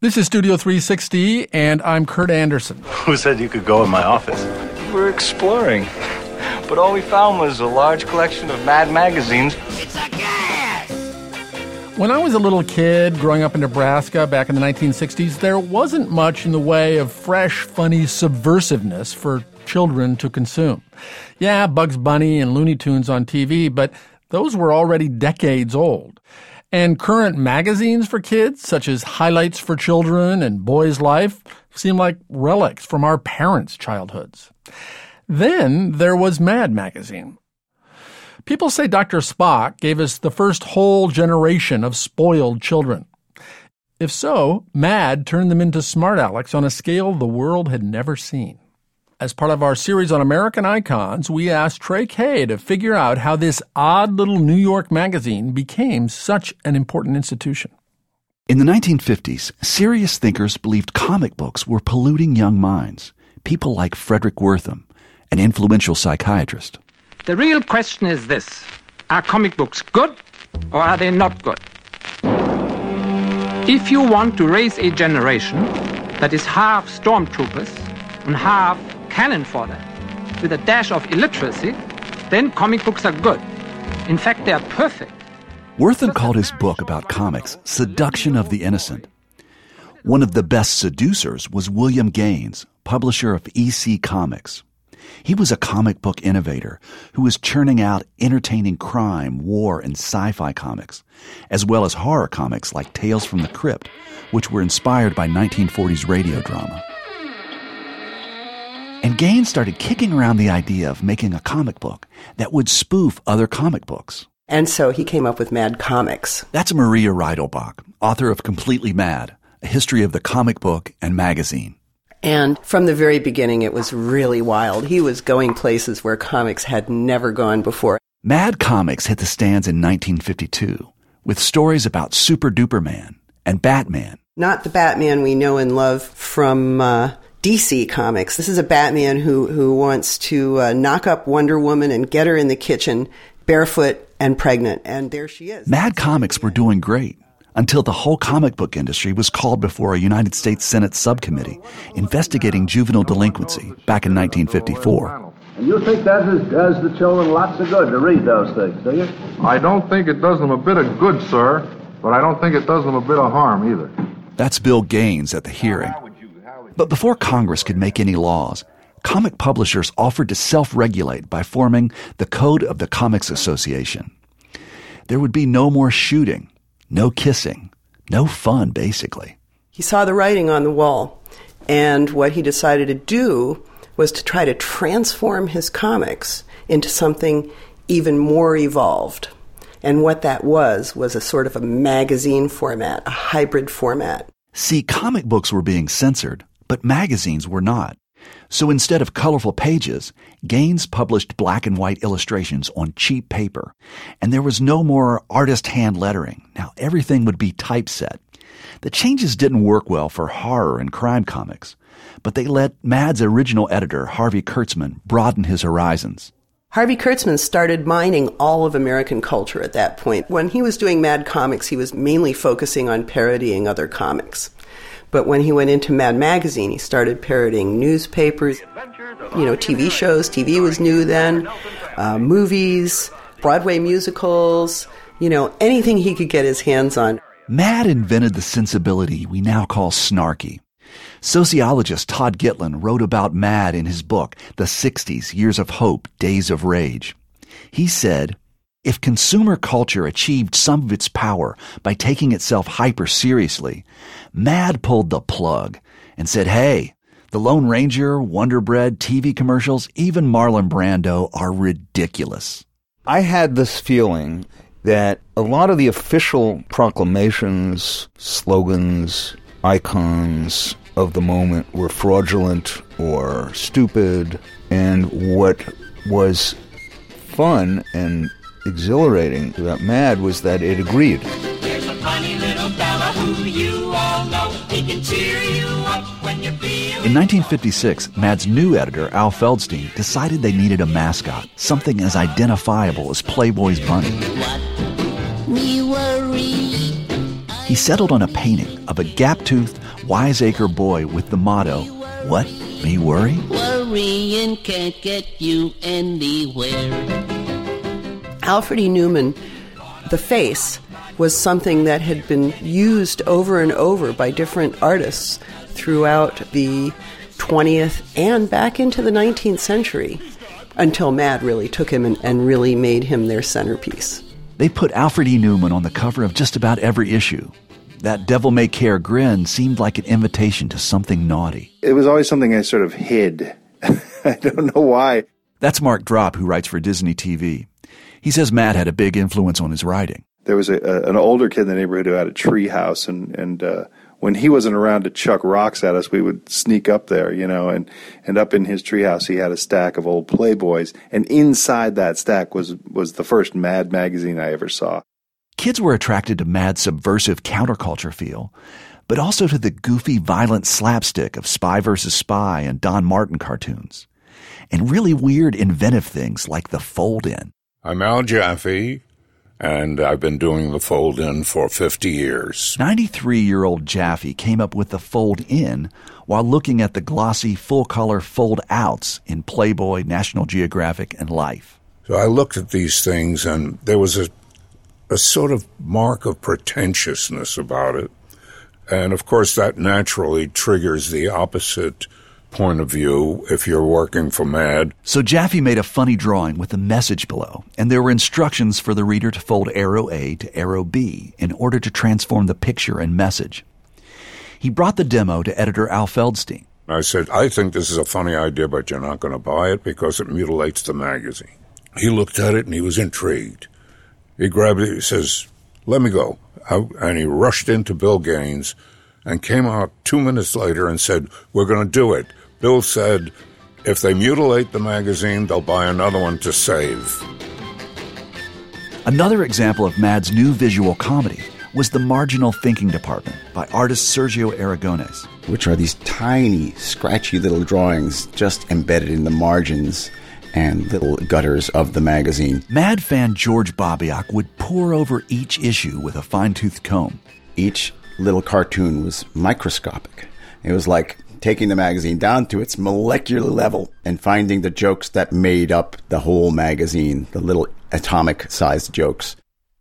This is Studio 360, and I'm Kurt Anderson. Who said you could go in my office? We're exploring, but all we found was a large collection of Mad magazines. It's a gas! When I was a little kid growing up in Nebraska back in the 1960s, there wasn't much in the way of fresh, funny subversiveness for children to consume. Yeah, Bugs Bunny and Looney Tunes on TV, but those were already decades old. And current magazines for kids, such as Highlights for Children and Boy's Life, seem like relics from our parents' childhoods. Then there was Mad magazine. People say Dr. Spock gave us the first whole generation of spoiled children. If so, Mad turned them into smart Alecks on a scale the world had never seen. As part of our series on American icons, we asked Trey Kay to figure out how this odd little New York magazine became such an important institution. In the 1950s, serious thinkers believed comic books were polluting young minds. People like Frederick Wertham, an influential psychiatrist. The real question is this: are comic books good or are they not good? If you want to raise a generation that is half stormtroopers and half cannon fodder with a dash of illiteracy, then comic books are good. In fact, they are perfect. Wertham called his book about comics Seduction of the Innocent. One of the best seducers was William Gaines, publisher of EC Comics. He was a comic book innovator who was churning out entertaining crime, war, and sci-fi comics, as well as horror comics like Tales from the Crypt, which were inspired by 1940s radio drama. And Gaines started kicking around the idea of making a comic book that would spoof other comic books. And so he came up with Mad Comics. That's Maria Reidelbach, author of Completely Mad, a history of the comic book and magazine. And from the very beginning, it was really wild. He was going places where comics had never gone before. Mad Comics hit the stands in 1952 with stories about Super Duper Man and Batman. Not the Batman we know and love from DC Comics. This is a Batman who wants to knock up Wonder Woman and get her in the kitchen barefoot and pregnant. And there she is. Mad Comics were doing great until the whole comic book industry was called before a United States Senate subcommittee investigating juvenile delinquency back in 1954. And you think that does the children lots of good to read those things, do you? I don't think it does them a bit of good, sir, but I don't think it does them a bit of harm either. That's Bill Gaines at the hearing. But before Congress could make any laws, comic publishers offered to self-regulate by forming the Code of the Comics Association. There would be no more shooting, no kissing, no fun, basically. He saw the writing on the wall, and what he decided to do was to try to transform his comics into something even more evolved. And what that was a sort of a magazine format, a hybrid format. See, comic books were being censored, but magazines were not. So instead of colorful pages, Gaines published black and white illustrations on cheap paper. And there was no more artist hand lettering. Now everything would be typeset. The changes didn't work well for horror and crime comics, but they let Mad's original editor, Harvey Kurtzman, broaden his horizons. Harvey Kurtzman started mining all of American culture at that point. When he was doing Mad Comics, he was mainly focusing on parodying other comics. But when he went into Mad Magazine, he started parodying newspapers, TV shows. TV was new then, movies, Broadway musicals, anything he could get his hands on. Mad invented the sensibility we now call snarky. Sociologist Todd Gitlin wrote about Mad in his book, The 60s, Years of Hope, Days of Rage. He said, if consumer culture achieved some of its power by taking itself hyper-seriously, Mad pulled the plug and said, hey, the Lone Ranger, Wonder Bread, TV commercials, even Marlon Brando are ridiculous. I had this feeling that a lot of the official proclamations, slogans, icons of the moment were fraudulent or stupid, and what was fun and exhilarating about Mad was that it agreed. There's a funny little fella who you all know. He can cheer you up when you're feeling. In 1956, Mad's new editor, Al Feldstein, decided they needed a mascot, something as identifiable as Playboy's bunny. He settled on a painting of a gap-toothed, wiseacre boy with the motto, "What, me worry?" Worrying can't get you anywhere. Alfred E. Neuman, the face, was something that had been used over and over by different artists throughout the 20th and back into the 19th century, until Mad really took him and really made him their centerpiece. They put Alfred E. Neuman on the cover of just about every issue. That devil-may-care grin seemed like an invitation to something naughty. It was always something I sort of hid. I don't know why. That's Mark Dropp, who writes for Disney TV. He says Mad had a big influence on his writing. There was an older kid in the neighborhood who had a tree house, and when he wasn't around to chuck rocks at us, we would sneak up there, and up in his treehouse he had a stack of old Playboys, and inside that stack was the first Mad magazine I ever saw. Kids were attracted to Mad's subversive counterculture feel, but also to the goofy, violent slapstick of Spy vs. Spy and Don Martin cartoons, and really weird, inventive things like the fold-in. I'm Al Jaffe, and I've been doing the fold-in for 50 years. 93-year-old Jaffe came up with the fold-in while looking at the glossy, full-color fold-outs in Playboy, National Geographic, and Life. So I looked at these things, and there was a sort of mark of pretentiousness about it. And, of course, that naturally triggers the opposite point of view if you're working for Mad. So Jaffe made a funny drawing with a message below, and there were instructions for the reader to fold arrow A to arrow B in order to transform the picture and message. He brought the demo to editor Al Feldstein. I said, I think this is a funny idea, but you're not going to buy it because it mutilates the magazine. He looked at it and he was intrigued. He grabbed it, he says, let me go. And he rushed into Bill Gaines and came out 2 minutes later and said, we're going to do it. Bill said, if they mutilate the magazine, they'll buy another one to save. Another example of Mad's new visual comedy was The Marginal Thinking Department by artist Sergio Aragones. Which are these tiny, scratchy little drawings just embedded in the margins and little gutters of the magazine. Mad fan George Babiak would pore over each issue with a fine-toothed comb. Each little cartoon was microscopic. It was like taking the magazine down to its molecular level and finding the jokes that made up the whole magazine, the little atomic-sized jokes.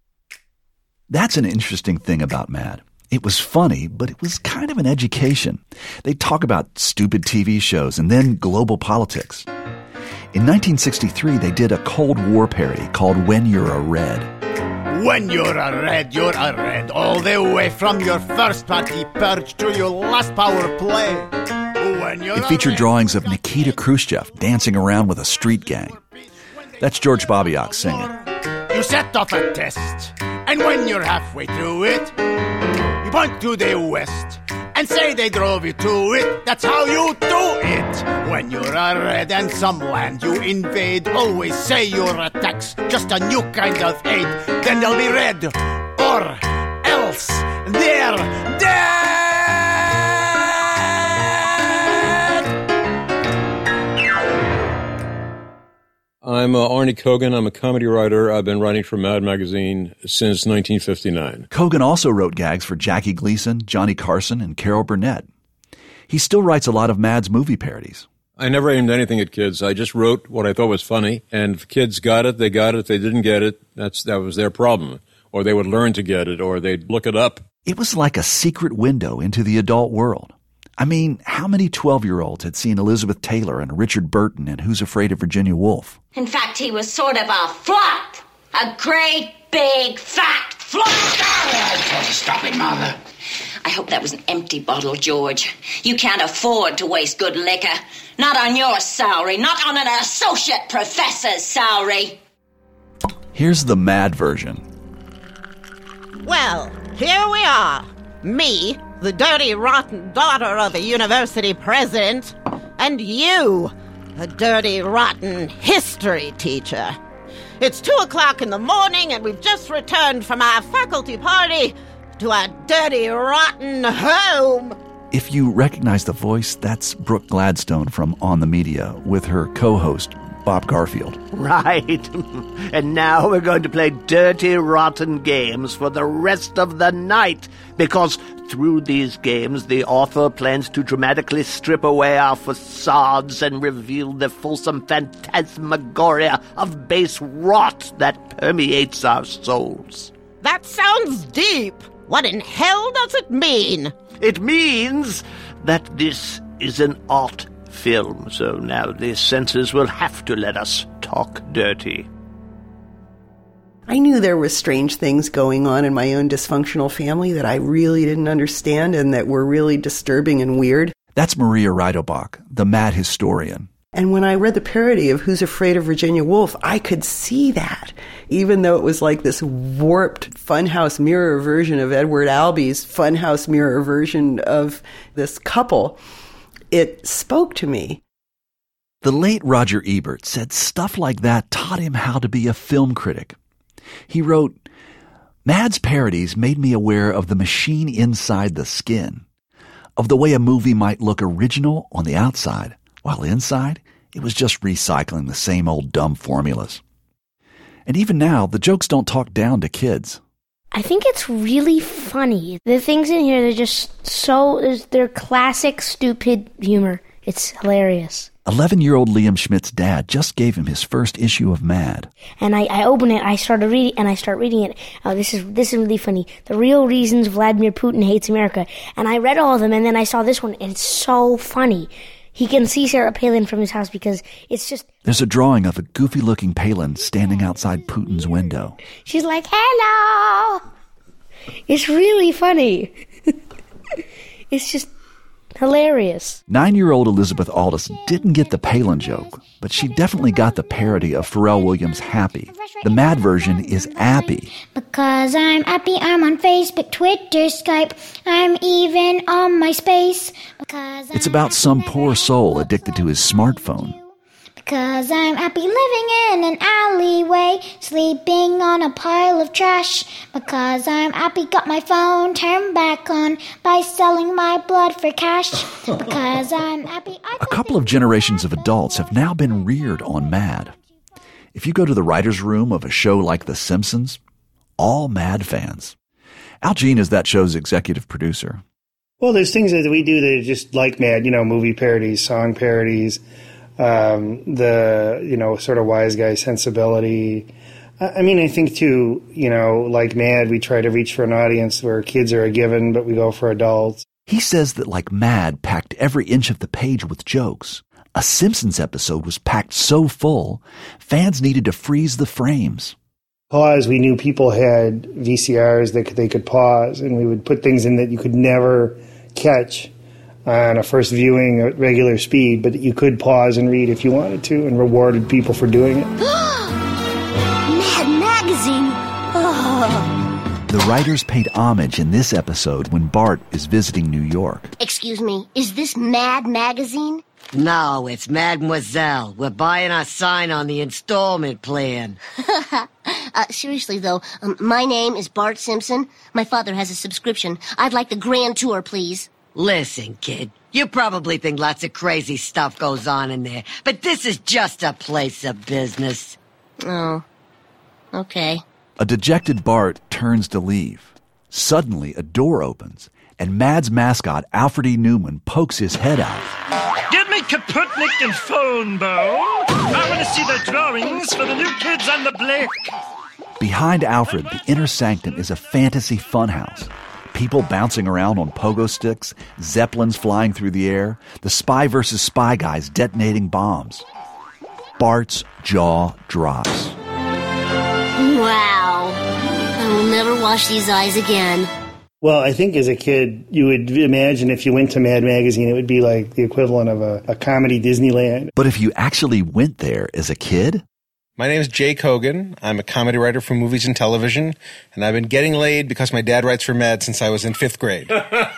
That's an interesting thing about Mad. It was funny, but it was kind of an education. They'd talk about stupid TV shows and then global politics. In 1963, they did a Cold War parody called When You're a Red. When you're a red, you're a red. All the way from your first party purge to your last power play. It featured drawings of Nikita Khrushchev dancing around with a street gang. That's George Babiak singing. You set off a test, and when you're halfway through it, you point to the west and say they drove you to it. That's how you do it. When you're a red and some land you invade, always say your attacks just a new kind of aid. Then they'll be red, or else they're dead. I'm Arnie Kogan. I'm a comedy writer. I've been writing for Mad Magazine since 1959. Kogan also wrote gags for Jackie Gleason, Johnny Carson, and Carol Burnett. He still writes a lot of Mad's movie parodies. I never aimed anything at kids. I just wrote what I thought was funny, and if kids got it, they got it. If they didn't get it, that was their problem. Or they would learn to get it, or they'd look it up. It was like a secret window into the adult world. I mean, how many 12-year-olds had seen Elizabeth Taylor and Richard Burton and Who's Afraid of Virginia Woolf? In fact, he was sort of a flop. A great, big, fat flop. Stop it, Mother. I hope that was an empty bottle, George. You can't afford to waste good liquor. Not on your salary. Not on an associate professor's salary. Here's the Mad version. Well, here we are. Me, the dirty, rotten daughter of a university president, and you, a dirty, rotten history teacher. It's 2:00 in the morning, and we've just returned from our faculty party to our dirty, rotten home. If you recognize the voice, that's Brooke Gladstone from On the Media with her co-host, Bob Garfield. Right. And now we're going to play dirty, rotten games for the rest of the night, because through these games, the author plans to dramatically strip away our facades and reveal the fulsome phantasmagoria of base rot that permeates our souls. That sounds deep. What in hell does it mean? It means that this is an art film, so now the censors will have to let us talk dirty. I knew there were strange things going on in my own dysfunctional family that I really didn't understand and that were really disturbing and weird. That's Maria Reitelbach, the mad historian. And when I read the parody of Who's Afraid of Virginia Woolf, I could see that. Even though it was like this warped funhouse mirror version of Edward Albee's funhouse mirror version of this couple, it spoke to me. The late Roger Ebert said stuff like that taught him how to be a film critic. He wrote, "Mad's parodies made me aware of the machine inside the skin, of the way a movie might look original on the outside, while inside it was just recycling the same old dumb formulas. And even now, the jokes don't talk down to kids." I think it's really funny. The things in here, they're classic stupid humor. It's hilarious. 11-year-old Liam Schmidt's dad just gave him his first issue of Mad. And I open it, I start reading it. Oh, this is really funny. The real reasons Vladimir Putin hates America. And I read all of them, and then I saw this one, and it's so funny. He can see Sarah Palin from his house because it's just... There's a drawing of a goofy-looking Palin standing outside Putin's window. She's like, hello! It's really funny. It's just hilarious. 9-year-old Elizabeth Aldous didn't get the Palin joke, but she definitely got the parody of Pharrell Williams' Happy. The Mad version is Appy. Because I'm happy, I'm on Facebook, Twitter, Skype, I'm even on MySpace. It's about some poor soul addicted to his smartphone. Because I'm happy living in an alleyway, sleeping on a pile of trash. Because I'm happy got my phone turned back on by selling my blood for cash. Because I'm happy... A couple of generations of adults have now been reared on Mad. If you go to the writer's room of a show like The Simpsons, all Mad fans. Al Jean is that show's executive producer. Well, there's things that we do that are just like Mad, movie parodies, song parodies, the sort of wise guy sensibility. I think too, like Mad, we try to reach for an audience where kids are a given, but we go for adults. He says that like Mad packed every inch of the page with jokes, a Simpsons episode was packed so full, fans needed to freeze the frames. Pause. We knew people had VCRs that they could pause, and we would put things in that you could never catch on a first viewing at regular speed, but you could pause and read if you wanted to, and rewarded people for doing it. Mad Magazine! Oh. The writers paid homage in this episode when Bart is visiting New York. Excuse me, is this Mad Magazine? No, it's Mademoiselle. We're buying our sign on the installment plan. Seriously, though, my name is Bart Simpson. My father has a subscription. I'd like the grand tour, please. Listen, kid, you probably think lots of crazy stuff goes on in there, but this is just a place of business. Oh, okay. A dejected Bart turns to leave. Suddenly, a door opens, and Mad's mascot, Alfred E. Newman, pokes his head out. Give me Kaputnik and phone, Bone. I want to see the drawings for the new kids on the block. Behind Alfred, the inner sanctum is a fantasy funhouse. People bouncing around on pogo sticks, zeppelins flying through the air, the spy versus spy guys detonating bombs. Bart's jaw drops. Wow. I will never wash these eyes again. Well, I think as a kid, you would imagine if you went to Mad Magazine, it would be like the equivalent of a comedy Disneyland. But if you actually went there as a kid? My name is Jake Hogan. I'm a comedy writer for movies and television, and I've been getting laid because my dad writes for Mad since I was in 5th grade.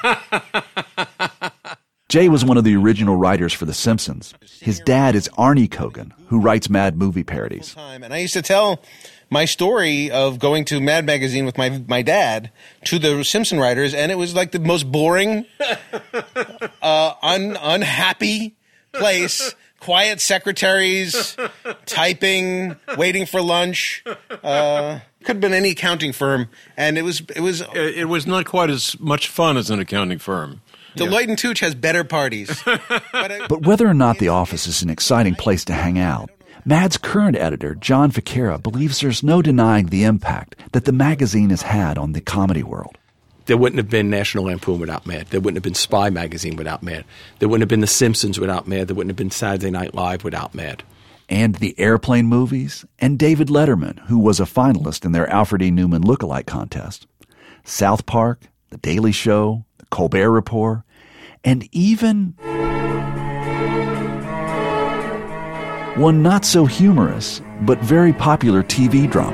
Jay was one of the original writers for The Simpsons. His dad is Arnie Kogan, who writes Mad movie parodies. And I used to tell my story of going to Mad Magazine with my dad to the Simpson writers, and it was like the most boring, unhappy place quiet secretaries, typing, waiting for lunch. Could have been any accounting firm, and it was not quite as much fun as an accounting firm. Deloitte and Touche has better parties. But whether or not the office is an exciting place to hang out, Mad's current editor, John Ficarra, believes there's no denying the impact that the magazine has had on the comedy world. There wouldn't have been National Lampoon without Mad. There wouldn't have been Spy Magazine without Mad. There wouldn't have been The Simpsons without Mad. There wouldn't have been Saturday Night Live without Mad. And the Airplane movies, and David Letterman, who was a finalist in their Alfred E. Newman lookalike contest, South Park, The Daily Show, The Colbert Report, and even one not so humorous but very popular TV drama.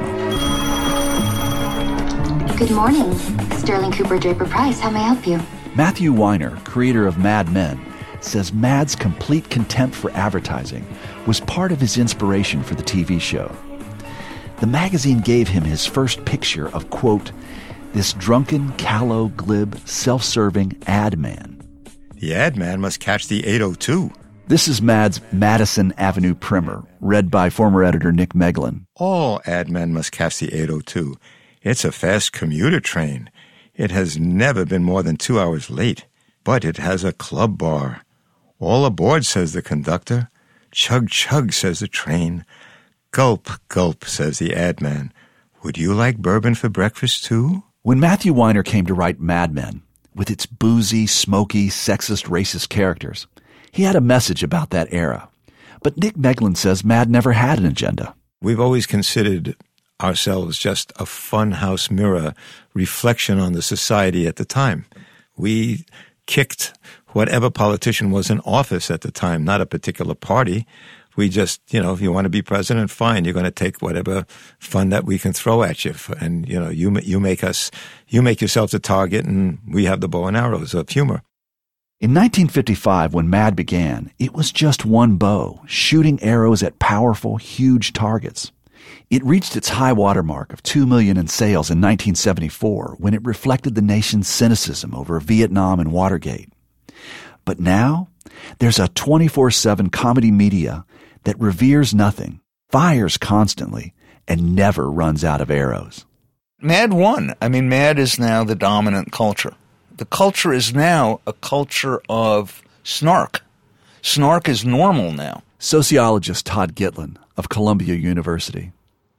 Good morning. Sterling Cooper Draper Price. How may I help you? Matthew Weiner, creator of Mad Men, says Mad's complete contempt for advertising was part of his inspiration for the TV show. The magazine gave him his first picture of, quote, this drunken, callow, glib, self-serving ad man. The ad man must catch the 802. This is Mad's Madison Avenue primer, read by former editor Nick Meglin. All ad men must catch the 802. It's a fast commuter train. It has never been more than 2 hours late, but it has a club bar. All aboard, says the conductor. Chug, chug, says the train. Gulp, gulp, says the ad man. Would you like bourbon for breakfast, too? When Matthew Weiner came to write Mad Men, with its boozy, smoky, sexist, racist characters, he had a message about that era. But Nick Meglin says Mad never had an agenda. We've always considered ourselves just a funhouse mirror reflection on the society at the time. We kicked whatever politician was in office at the time, not a particular party. We just, if you want to be president, fine. You're going to take whatever fun that we can throw at you. And, you make yourself the target, and we have the bow and arrows of humor. In 1955, when Mad began, it was just one bow, shooting arrows at powerful, huge targets. It reached its high water mark of 2 million in sales in 1974 when it reflected the nation's cynicism over Vietnam and Watergate. But now, there's a 24/7 comedy media that reveres nothing, fires constantly, and never runs out of arrows. Mad won. Mad is now the dominant culture. The culture is now a culture of snark. Snark is normal now. Sociologist Todd Gitlin of Columbia University.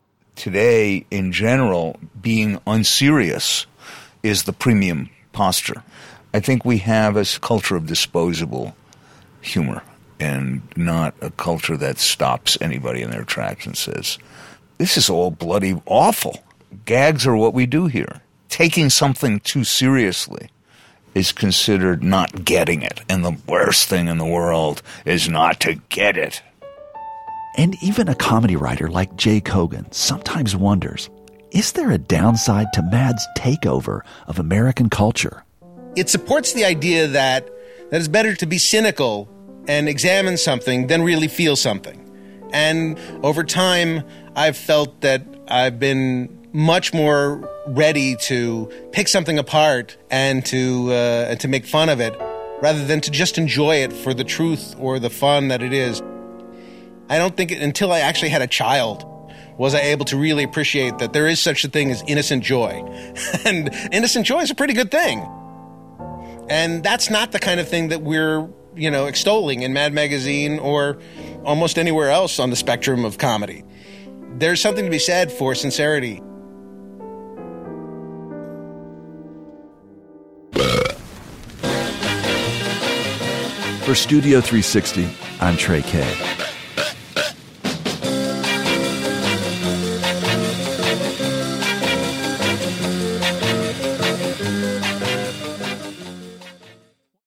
Today, in general, being unserious is the premium posture. I think we have a culture of disposable humor and not a culture that stops anybody in their tracks and says, this is all bloody awful. Gags are what we do here. Taking something too seriously is considered not getting it, and the worst thing in the world is not to get it. And even a comedy writer like Jay Kogan sometimes wonders, is there a downside to Mad's takeover of American culture? It supports the idea that it's better to be cynical and examine something than really feel something. And over time, I've felt that I've been much more ready to pick something apart and to make fun of it, rather than to just enjoy it for the truth or the fun that it is. I don't think until I actually had a child was I able to really appreciate that there is such a thing as innocent joy. And innocent joy is a pretty good thing. And that's not the kind of thing that we're, extolling in Mad Magazine or almost anywhere else on the spectrum of comedy. There's something to be said for sincerity. For Studio 360, I'm Trey Kay.